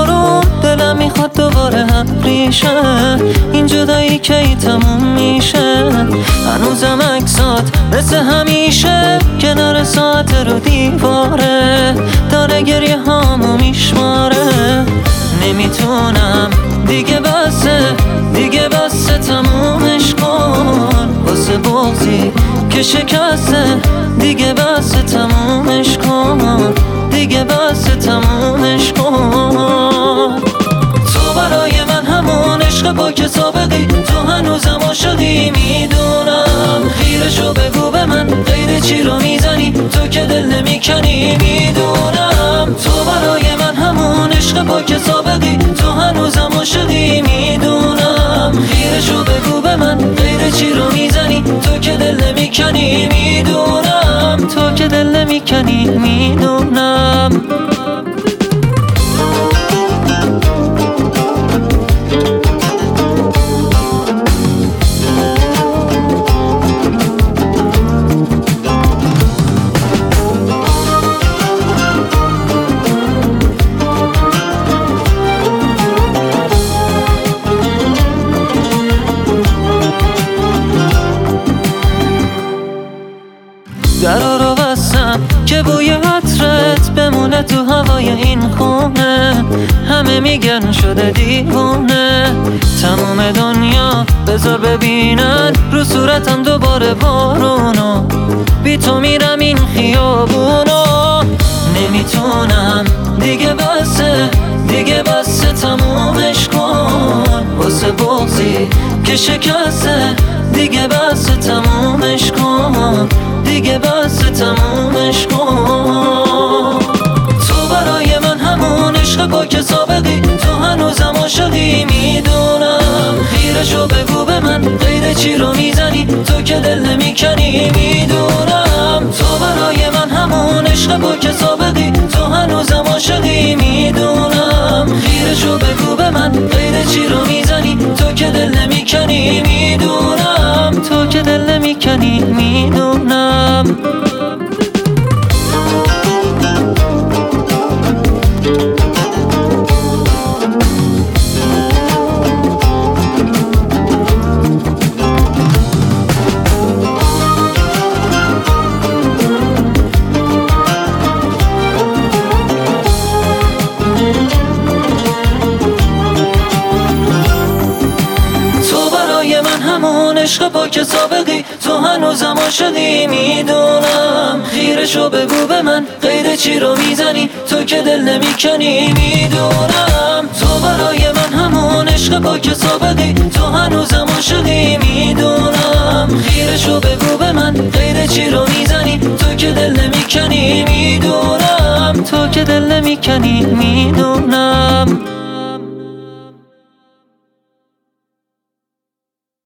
بارون دلم میخواد دوباره هم ریشه این جدایی که ای تموم میشه هنوزم عکسات مثل همیشه کنار ساعت رو دیواره داره گریه هامو میشماره نمیتونم دیگه بسه تمومش کن واسه بغضی که شکسته دیگه بسه تمومش کن دیگه بسه تمومش کن تو برای من همون عشق پاک سابقی تو هنوزم عاشقی میدونم خیرشو بگو به من غیر چی رو میزنی تو که دل نمیکنی میدونم تو برای من همون عشق پاک سابقی تو هنوزم عاشقی میدونم خیرشو بگو به من غیر چی رو میزنی تو که دل نمیکنی میدونم تو که دل نمیکنی میدونم درا رو بستم که بوی عطرت بمونه تو هوای این خونه همه میگن شده دیوونه تمام دنیا بذار ببینن رو صورتم دوباره بارونو بی تو میرم این خیابونو نمیتونم دیگه بسه تمومش کن واسه بغضی که شکسته دیگه بسه تمومش کن دیگه بسه تمومش کن تو برای من همون عشق پاک سابقی تو هنوزم عاشقی میدونم خیرشو بگو به من غیر چی رو میزنی تو که دل نمیکنی میدونم تو برای من همون عشق پاک سابقی تو هنوزم عاشقی میدونم خیرشو بگو به من غیر چی رو میزنی تو که دل نمیکنی میدونم تو که دل نمیکنی میدونم همون عشق پاک سابقی تو هنوزم عاشقی میدونم خیرشو بگو به من غیر چی رو میزنی تو که دل نمیکنی میدونم تو برای من همون عشق پاک سابقی تو هنوزم عاشقی میدونم خیرشو بگو به من غیر چی رو میزنی تو که دل نمیکنی میدونم تو که دل نمیکنی میدونم